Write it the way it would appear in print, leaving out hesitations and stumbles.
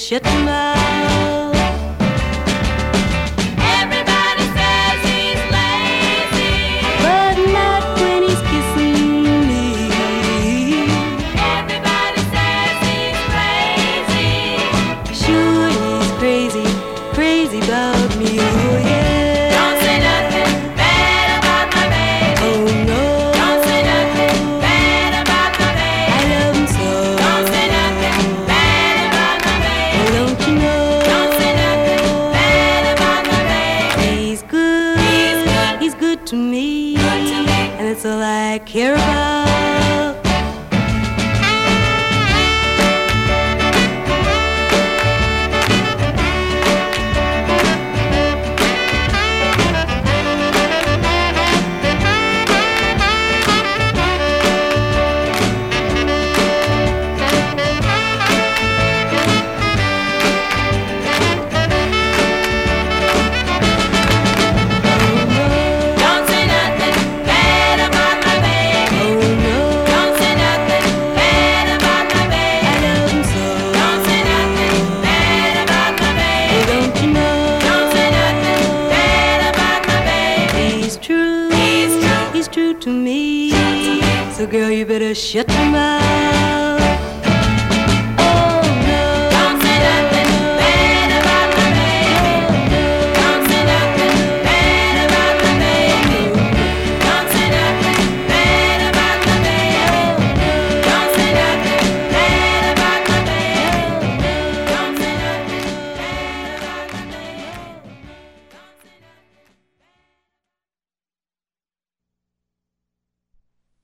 shut your mouth. Everybody says he's lazy, But not when he's kissing me. everybody says he's crazy. Sure he's crazy, crazy about me, oh yeah. Don't say nothing bad about my baby. Oh no, Don't say nothing bad about my baby. I love him so. Don't say nothing bad about my Oh, baby. don't you know? Don't say nothing bad about my baby. He's good, he's good to me, and that's all I care about. Don't say nothing bad about my baby. Oh no, Don't say nothing bad about my I baby. love him so. Don't say nothing bad about my Oh, baby. don't you know? Don't say nothing bad about my baby. He's true, he's true to me. So girl, you better shut your mouth.